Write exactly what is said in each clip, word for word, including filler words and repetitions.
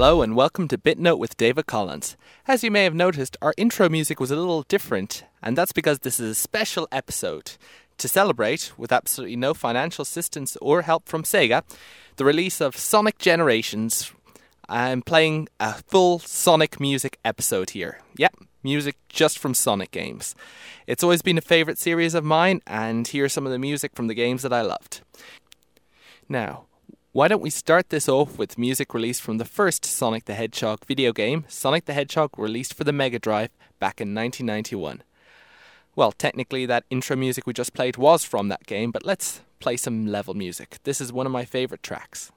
Hello and welcome to BitNote with David Collins. As you may have noticed, our intro music was a little different, and that's because this is a special episode to celebrate, with absolutely no financial assistance or help from Sega, the release of Sonic Generations. I'm playing a full Sonic music episode here. Yep, music just from Sonic games. It's always been a favourite series of mine, and here's some of the music from the games that I loved. Now, why don't we start this off with music released from the first Sonic the Hedgehog video game, Sonic the Hedgehog, released for the Mega Drive back in nineteen ninety-one. Well, technically that intro music we just played was from that game, but let's play some level music. This is one of my favourite tracks.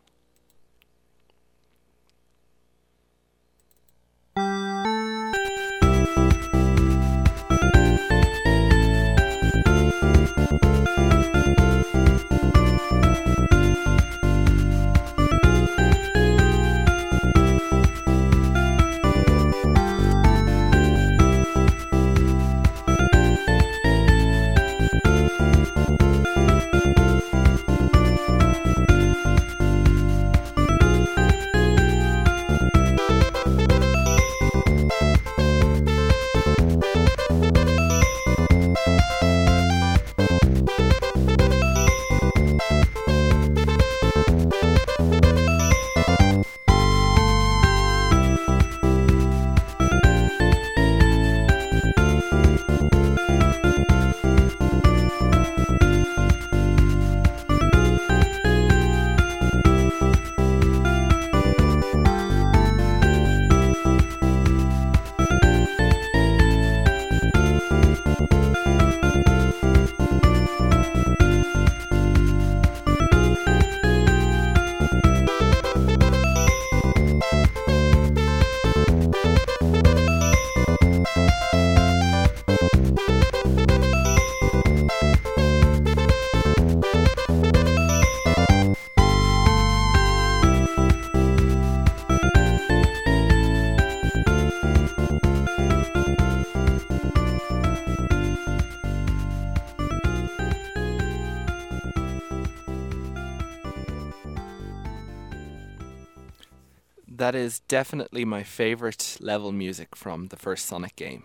That is definitely my favourite level music from the first Sonic game.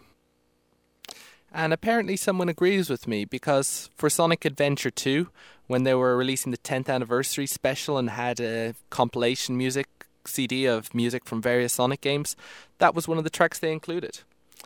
And apparently someone agrees with me, because for Sonic Adventure two, when they were releasing the tenth anniversary special and had a compilation music C D of music from various Sonic games, that was one of the tracks they included.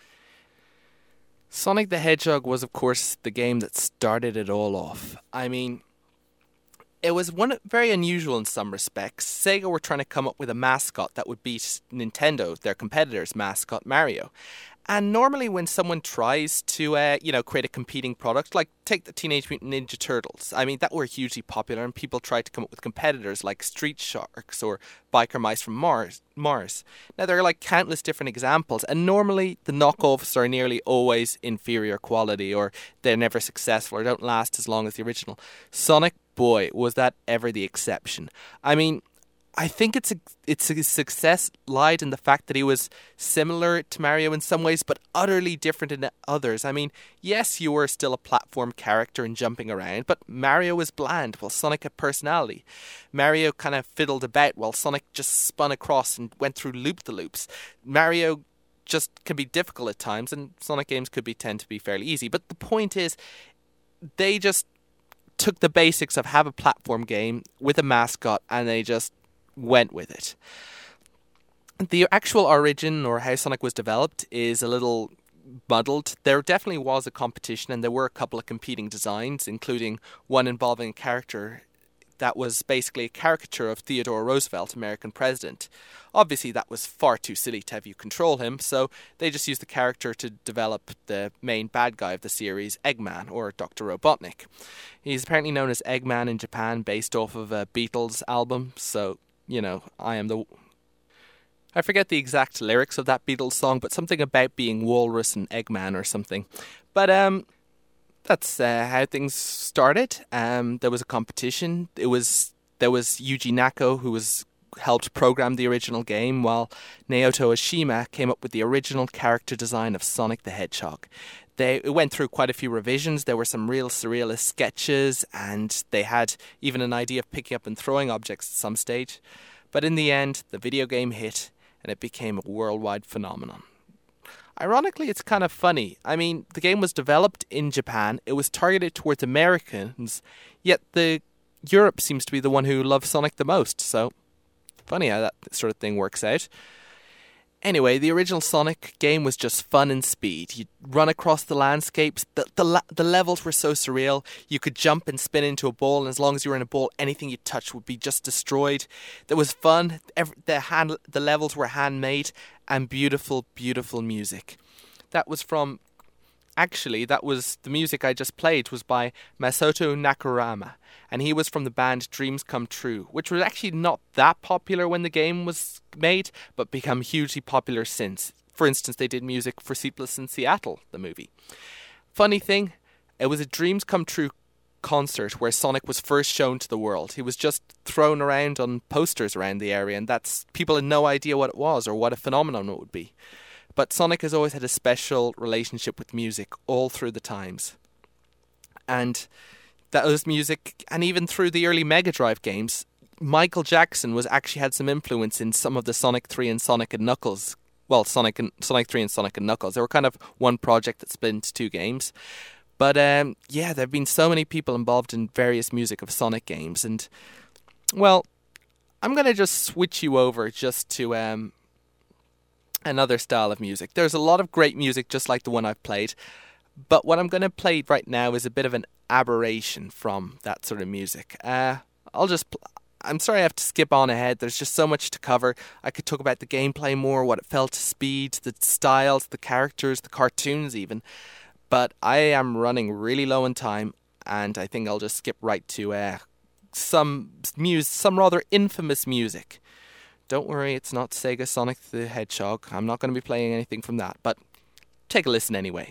Sonic the Hedgehog was, of course, the game that started it all off. I mean, it was one very unusual in some respects. Sega were trying to come up with a mascot that would beat Nintendo, their competitor's mascot, Mario. And normally when someone tries to, uh, you know, create a competing product, like take the Teenage Mutant Ninja Turtles, I mean, that were hugely popular, and people tried to come up with competitors like Street Sharks or Biker Mice from Mars. Mars. Now, there are like countless different examples, and normally the knockoffs are nearly always inferior quality, or they're never successful, or don't last as long as the original. Sonic, boy, was that ever the exception. I mean, I think it's a, it's a success lied in the fact that he was similar to Mario in some ways, but utterly different in others. I mean, yes, you were still a platform character and jumping around, but Mario was bland, while Sonic had personality. Mario kind of fiddled about, while Sonic just spun across and went through loop-the-loops. Mario just can be difficult at times, and Sonic games could be tend to be fairly easy. But the point is, they just took the basics of have a platform game with a mascot, and they just went with it. The actual origin, or how Sonic was developed, is a little muddled. There definitely was a competition, and there were a couple of competing designs, including one involving a character that was basically a caricature of Theodore Roosevelt, American president. Obviously, that was far too silly to have you control him, so they just used the character to develop the main bad guy of the series, Eggman, or Doctor Robotnik. He's apparently known as Eggman in Japan, based off of a Beatles album, so, you know, I am the... I forget the exact lyrics of that Beatles song, but something about being Walrus and Eggman or something. But, um... that's uh, how things started. Um, there was a competition. It was there was Yuji Nako, who was helped program the original game, while Naoto Oshima came up with the original character design of Sonic the Hedgehog. They it went through quite a few revisions. There were some real surrealist sketches, and they had even an idea of picking up and throwing objects at some stage. But in the end, the video game hit, and it became a worldwide phenomenon. Ironically, it's kind of funny. I mean, the game was developed in Japan, it was targeted towards Americans, yet the Europe seems to be the one who loves Sonic the most, so funny how that sort of thing works out. Anyway, the original Sonic game was just fun and speed. You'd run across the landscapes, the, the, the levels were so surreal, you could jump and spin into a ball, and as long as you were in a ball, anything you touched would be just destroyed. There was fun, every, the, hand, the levels were handmade, and beautiful, beautiful music. That was from, actually, that was, the music I just played was by Masato Nakarama, and he was from the band Dreams Come True, which was actually not that popular when the game was made, but become hugely popular since. For instance, they did music for Sleepless in Seattle, the movie. Funny thing, it was a Dreams Come True concert where Sonic was first shown to the world. He was just thrown around on posters around the area, and that's people had no idea what it was or what a phenomenon it would be. But Sonic has always had a special relationship with music all through the times. And that was music, and even through the early Mega Drive games, Michael Jackson was actually had some influence in some of the Sonic three and Sonic and Knuckles. Well, Sonic and Sonic three and Sonic and Knuckles. They were kind of one project that split into two games. But um, yeah, there have been so many people involved in various music of Sonic games. And, well, I'm going to just switch you over just to um, another style of music. There's a lot of great music just like the one I've played. But what I'm going to play right now is a bit of an aberration from that sort of music. Uh, I'll just... Pl- I'm sorry I have to skip on ahead. There's just so much to cover. I could talk about the gameplay more, what it felt to speed, the styles, the characters, the cartoons even. But I am running really low on time, and I think I'll just skip right to uh, some mus- some rather infamous music. Don't worry, it's not Sega Sonic the Hedgehog. I'm not going to be playing anything from that, but take a listen anyway.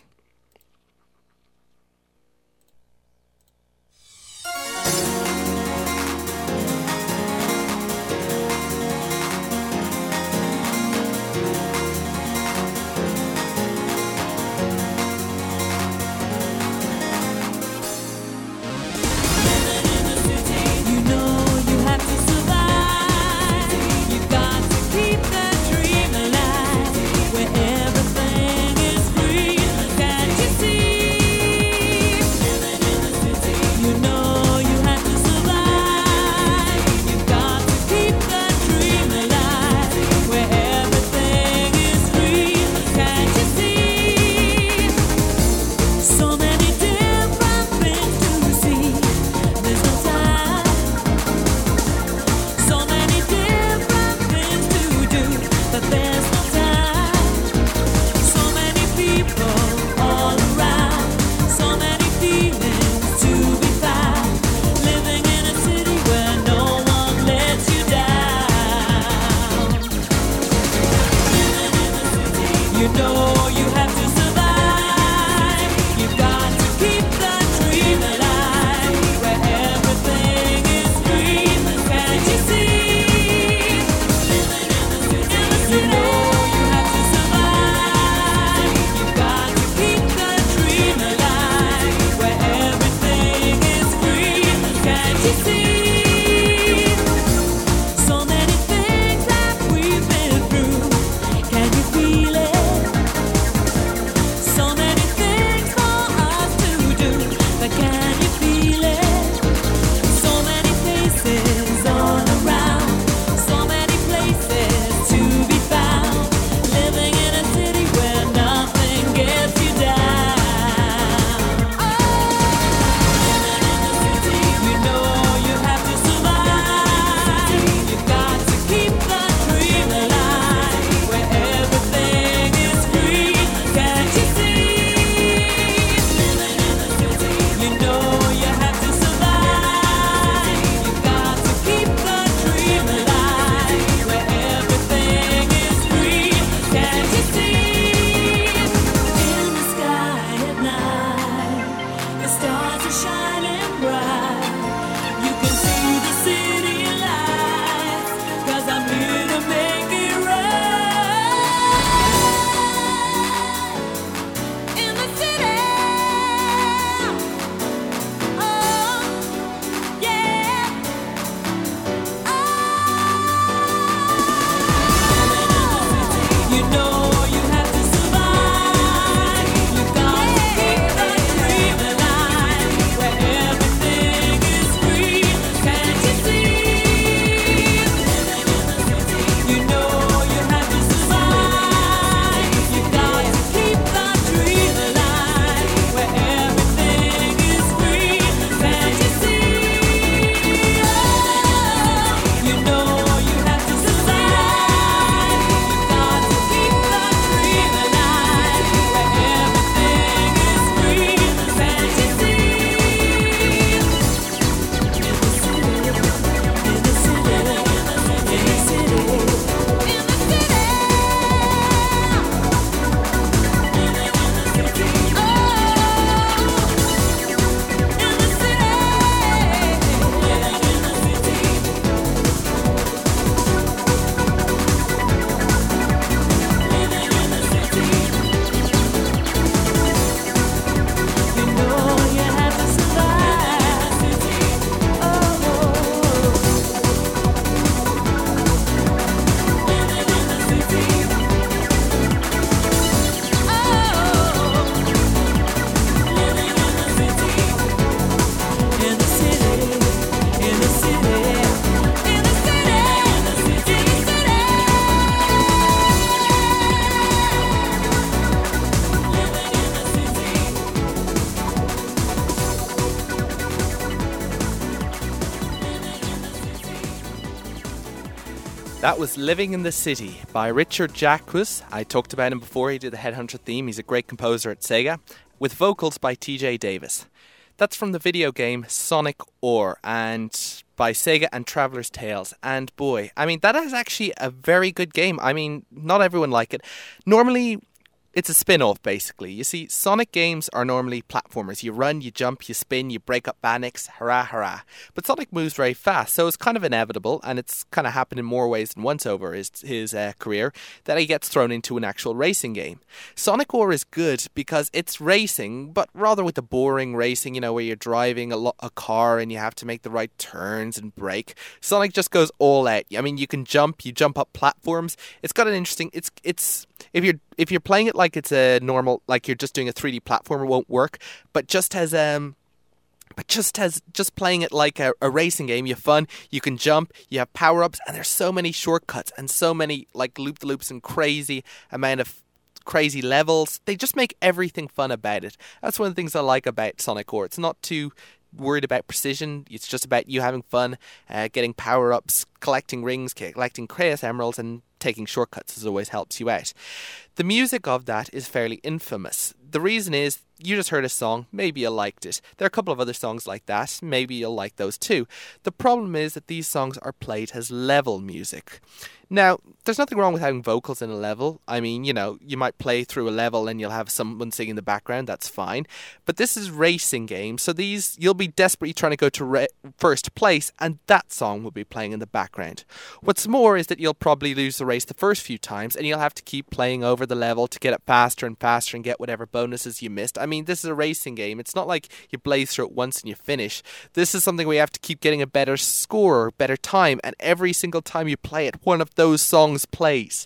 That was Living in the City by Richard Jacques. I talked about him before. He did the Headhunter theme. He's a great composer at Sega, with vocals by T J Davis. That's from the video game Sonic Ore and by Sega and Traveller's Tales. And boy, I mean, that is actually a very good game. I mean, not everyone like it. Normally, it's a spin-off, basically. You see, Sonic games are normally platformers. You run, you jump, you spin, you break up Banix, hurrah, hurrah. But Sonic moves very fast, so it's kind of inevitable, and it's kind of happened in more ways than once over his, his uh, career, that he gets thrown into an actual racing game. Sonic Ore is good because it's racing, but rather with the boring racing, you know, where you're driving a, lo- a car and you have to make the right turns and brake. Sonic just goes all out. I mean, you can jump, you jump up platforms. It's got an interesting... It's it's if you're if you're playing it like it's a normal, like you're just doing a three D platformer, won't work. But just as um, but just as just playing it like a, a racing game, you have fun. You can jump, you have power ups, and there's so many shortcuts and so many like loop the loops and crazy amount of crazy levels. They just make everything fun about it. That's one of the things I like about Sonic Ore. It's not too worried about precision. It's just about you having fun, uh, getting power ups, collecting rings, collecting Kratos emeralds, and taking shortcuts as always helps you out. The music of that is fairly infamous. The reason is, you just heard a song, maybe you liked it. There are a couple of other songs like that, maybe you'll like those too. The problem is that these songs are played as level music. Now, there's nothing wrong with having vocals in a level. I mean, you know, you might play through a level and you'll have someone singing in the background, that's fine. But this is racing game, so these, you'll be desperately trying to go to re- first place, and that song will be playing in the background. What's more is that you'll probably lose the race the first few times, and you'll have to keep playing over the level to get it faster and faster and get whatever bonuses you missed. I mean, this is a racing game. It's not like you blaze through it once and you finish. This is something where you have to keep getting a better score, better time, and every single time you play it, one of those songs plays.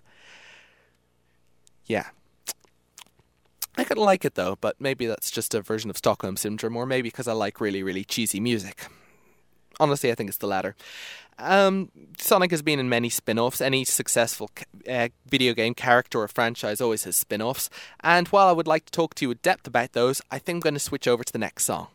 Yeah. I could like it though, but maybe that's just a version of Stockholm Syndrome, or maybe because I like really, really cheesy music. Honestly, I think it's the latter. Um, Sonic has been in many spin-offs. Any successful uh, video game character or franchise always has spin-offs. And while I would like to talk to you in depth about those, I think I'm going to switch over to the next song.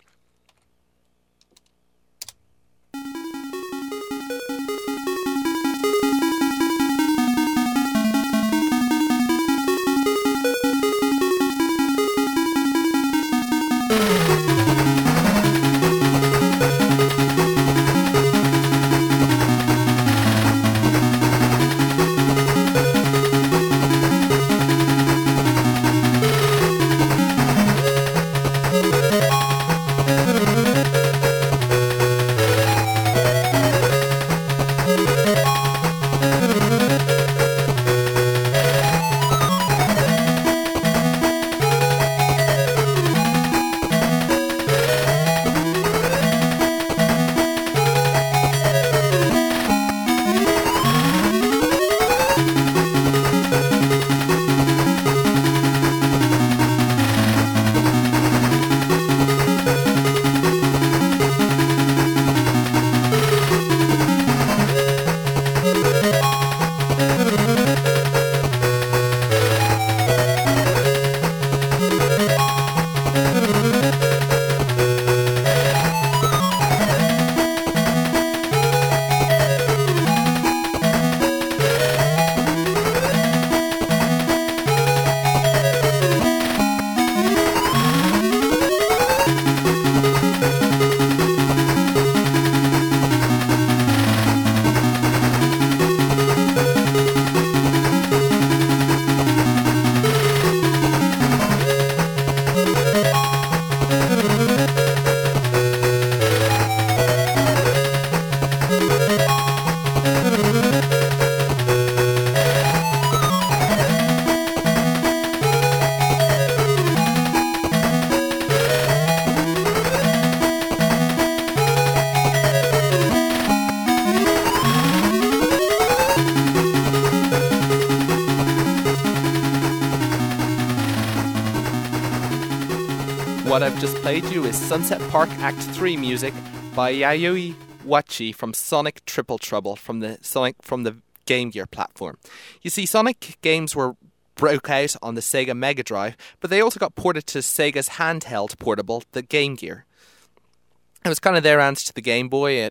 What I've just played you is Sunset Park Act three music by Yayoi Wachi from Sonic Triple Trouble from the Sonic from the Game Gear platform. You see, Sonic games were broke out on the Sega Mega Drive, but they also got ported to Sega's handheld portable, the Game Gear. It was kind of their answer to the Game Boy. It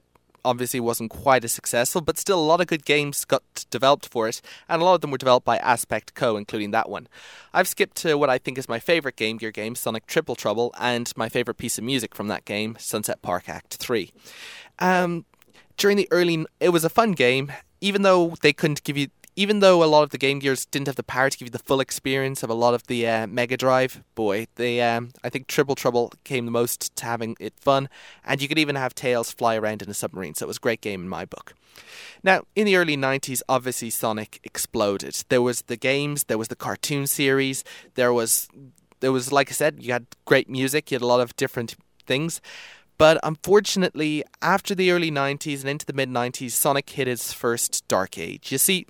obviously wasn't quite as successful, but still a lot of good games got developed for it, and a lot of them were developed by Aspect Co, including that one. I've skipped to what I think is my favourite Game Gear game, Sonic Triple Trouble, and my favourite piece of music from that game, Sunset Park Act three. Um, during the early... It was a fun game, even though they couldn't give you... Even though a lot of the Game Gears didn't have the power to give you the full experience of a lot of the uh, Mega Drive, boy, they um, I think Triple Trouble came the most to having it fun, and you could even have Tails fly around in a submarine, so it was a great game in my book. Now, in the early nineties, obviously Sonic exploded. There was the games, there was the cartoon series, there was, there was like I said, you had great music, you had a lot of different things. But unfortunately, after the early nineties and into the mid-nineties, Sonic hit its first dark age. You see...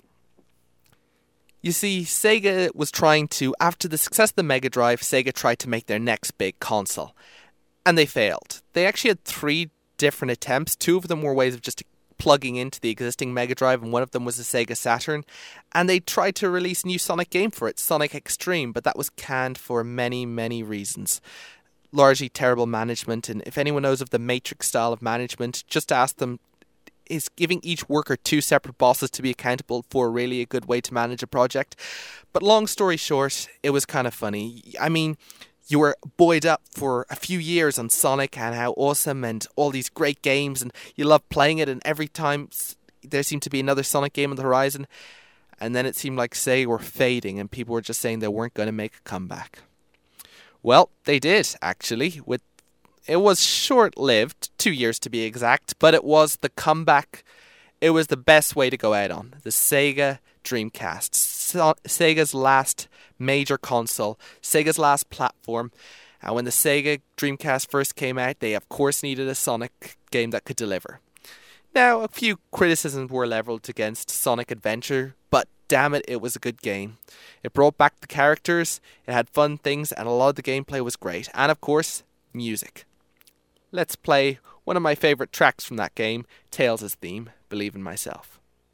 You see, Sega was trying to, after the success of the Mega Drive, Sega tried to make their next big console. And they failed. They actually had three different attempts. Two of them were ways of just plugging into the existing Mega Drive, and one of them was the Sega Saturn. And they tried to release a new Sonic game for it, Sonic X-treme, but that was canned for many, many reasons. Largely terrible management, and if anyone knows of the Matrix style of management, just ask them, is giving each worker two separate bosses to be accountable for really a good way to manage a project? But long story short, it was kind of funny. I mean, you were buoyed up for a few years on Sonic and how awesome and all these great games, and you loved playing it, and every time there seemed to be another Sonic game on the horizon, and then it seemed like Sega were fading and people were just saying they weren't going to make a comeback. Well, they did, actually, with It was short-lived, two years to be exact, but it was the comeback. It was the best way to go out on. The Sega Dreamcast. So, Sega's last major console. Sega's last platform. And when the Sega Dreamcast first came out, they of course needed a Sonic game that could deliver. Now, a few criticisms were leveled against Sonic Adventure, but damn it, it was a good game. It brought back the characters, it had fun things, and a lot of the gameplay was great. And of course, music. Let's play one of my favourite tracks from that game, Tails' theme, Believe in Myself.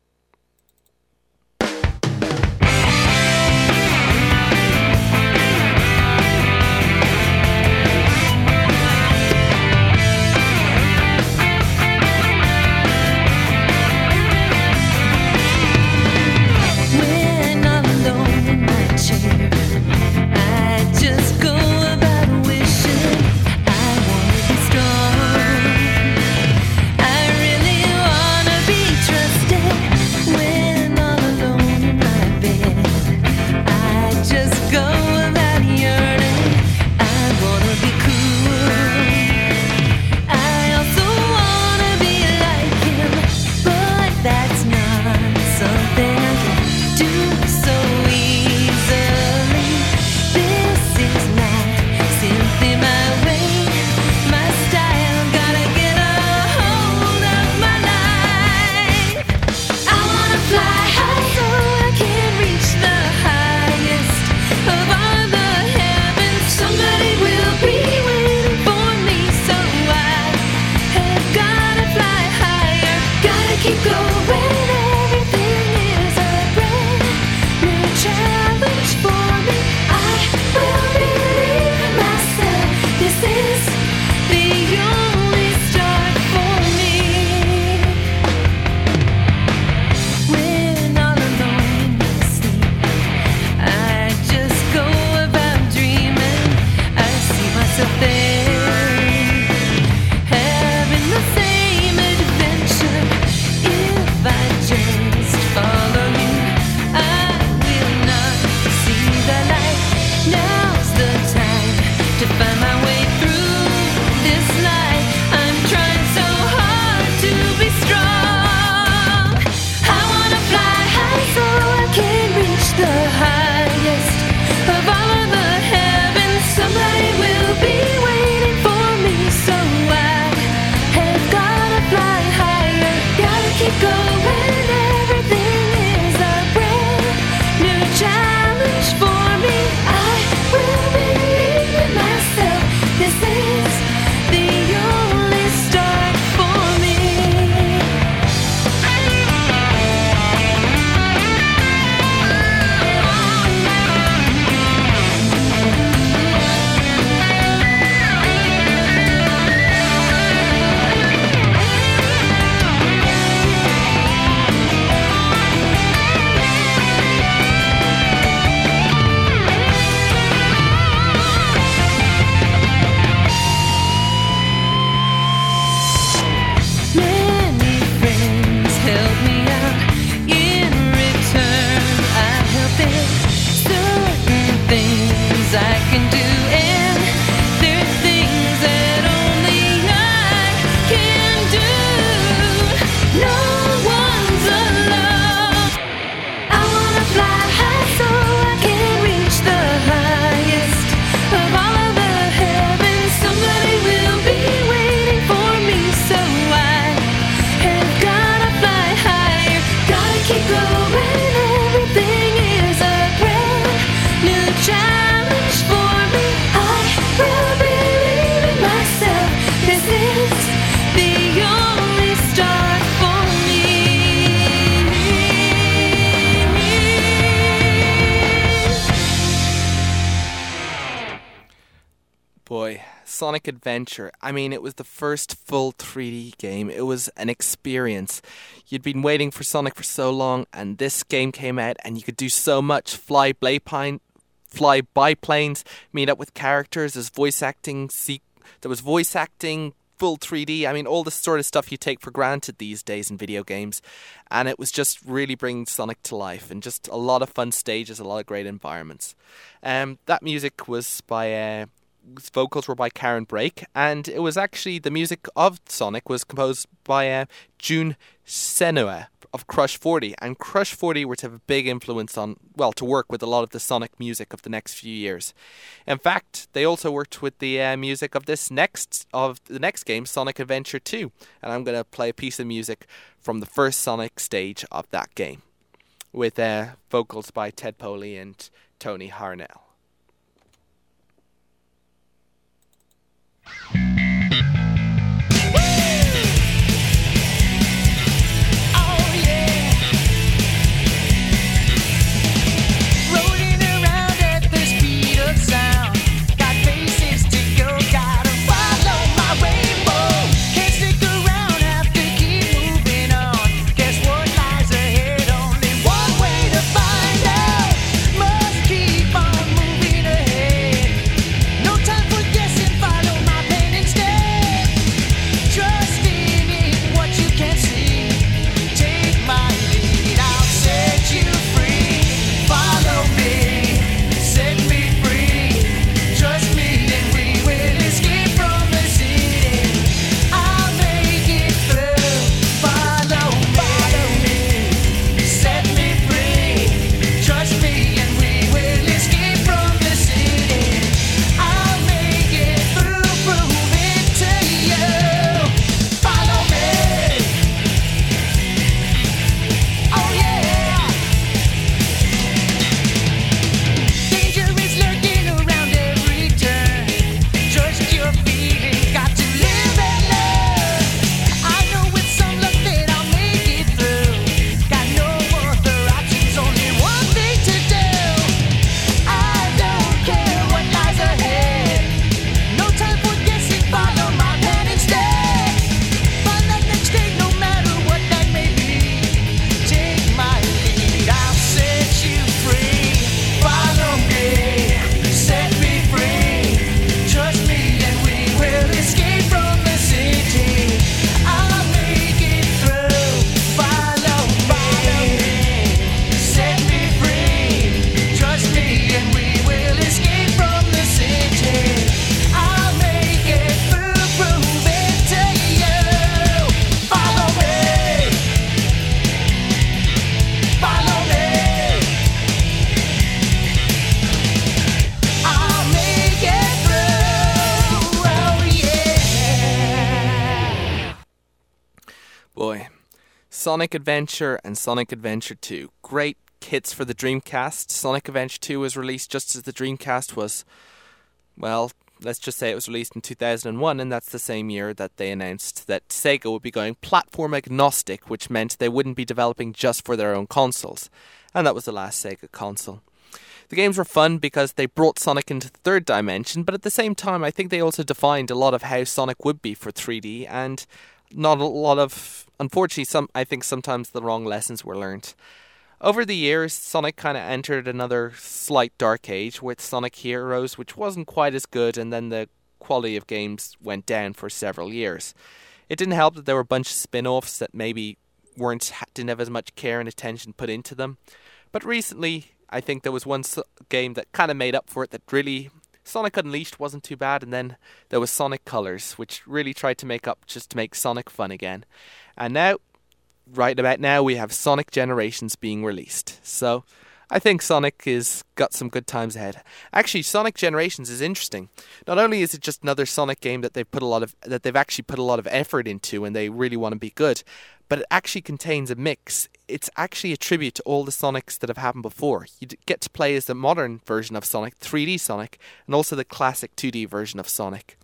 When I'm alone in my chair, I just go about wishing I wanna be strong. I really wanna be trusted when all alone in my bed. I just go about yearning. I wanna be cool. I also wanna be like him, but that's not something I can do so easily. This is not simply my way, my style. Gotta get a hold of my life. I wanna fly high so I can reach the highest of all the heavens. Somebody will be waiting for me, so I have gotta fly higher. Gotta keep going. Everything is a brand new challenge for me. I will believe in myself. This is the only start for me. When all alone in my sleep, I just go about dreaming. I see myself there, having the same adventure. If I just follow you, I will not see the light. Now's the time to find my way through this life. I'm trying so hard to be strong. I wanna fly high so I can reach the highest of all of the heavens. Somebody will be waiting for me, so I have gotta fly higher. Gotta keep going. Everything is a brand new challenge for me. I will believe in myself. This is the Sonic Adventure. I mean, it was the first full three D game. It was an experience. You'd been waiting for Sonic for so long, and this game came out, and you could do so much. Fly Blaypine, fly biplanes, meet up with characters. There's voice acting. Se- there was voice acting. Full three D. I mean, all the sort of stuff you take for granted these days in video games. And it was just really bringing Sonic to life, and just a lot of fun stages, a lot of great environments. Um, that music was by, uh, vocals were by Karen Brake, and it was actually, the music of Sonic was composed by uh, Jun Senua of Crush forty, and Crush forty were to have a big influence on, well, to work with a lot of the Sonic music of the next few years. In fact, they also worked with the uh, music of this next, of the next game, Sonic Adventure two, and I'm going to play a piece of music from the first Sonic stage of that game, with uh, vocals by Ted Poley and Tony Harnell. Boy, Sonic Adventure and Sonic Adventure two. Great hits for the Dreamcast. Sonic Adventure two was released just as the Dreamcast was, well, let's just say it was released in two thousand one, and that's the same year that they announced that Sega would be going platform agnostic, which meant they wouldn't be developing just for their own consoles. And that was the last Sega console. The games were fun because they brought Sonic into the third dimension, but at the same time I think they also defined a lot of how Sonic would be for three D, and not a lot of, unfortunately, some I think sometimes the wrong lessons were learned. Over the years, Sonic kind of entered another slight dark age with Sonic Heroes, which wasn't quite as good, and then the quality of games went down for several years. It didn't help that there were a bunch of spin-offs that maybe weren't didn't have as much care and attention put into them. But recently, I think there was one game that kind of made up for it, that really, Sonic Unleashed wasn't too bad, and then there was Sonic Colors, which really tried to make up just to make Sonic fun again. And now, right about now, we have Sonic Generations being released. So I think Sonic is got some good times ahead. Actually, Sonic Generations is interesting. Not only is it just another Sonic game that they've put a lot of that they've actually put a lot of effort into, and they really want to be good, but it actually contains a mix. It's actually a tribute to all the Sonics that have happened before. You get to play as the modern version of Sonic, three D Sonic, and also the classic two D version of Sonic.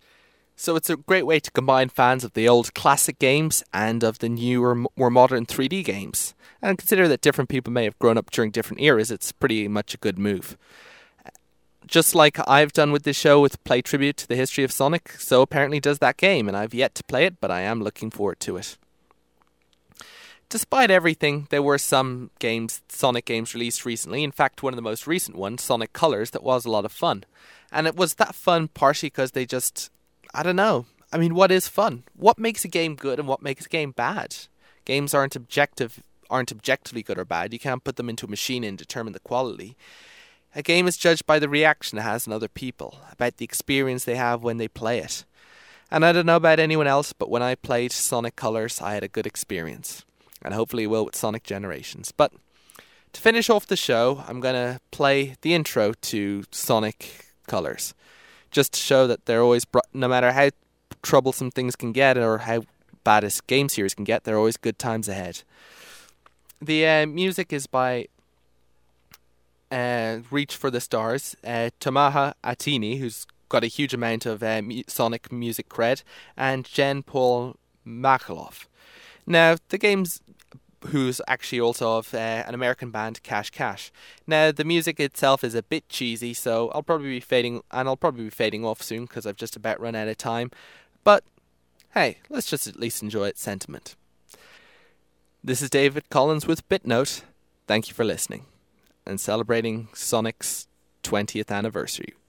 So it's a great way to combine fans of the old classic games and of the newer, more modern three D games. And consider that different people may have grown up during different eras, it's pretty much a good move. just like I've done with this show with Play Tribute to the history of Sonic, so apparently does that game, and I've yet to play it, but I am looking forward to it. Despite everything, there were some games, Sonic games released recently. In fact, one of the most recent ones, Sonic Colors, that was a lot of fun. And it was that fun partially because they just, I don't know. I mean, what is fun? What makes a game good and what makes a game bad? Games aren't objective, aren't objectively good or bad. You can't put them into a machine and determine the quality. A game is judged by the reaction it has in other people, about the experience they have when they play it. And I don't know about anyone else, but when I played Sonic Colors, I had a good experience. And hopefully will with Sonic Generations. But to finish off the show, I'm going to play the intro to Sonic Colors. Just to show that they're always, br- no matter how troublesome things can get or how bad a game series can get, there are always good times ahead. The uh, music is by uh, Reach for the Stars, uh, Tomaha Atini, who's got a huge amount of uh, mu- Sonic music cred, and Jen Paul Makaloff. Now, the game's who's actually also of uh, an American band, Cash Cash. Now, the music itself is a bit cheesy, so I'll probably be fading, and I'll probably be fading off soon because I've just about run out of time. But hey, let's just at least enjoy its sentiment. This is David Collins with BitNote. Thank you for listening and celebrating Sonic's twentieth anniversary.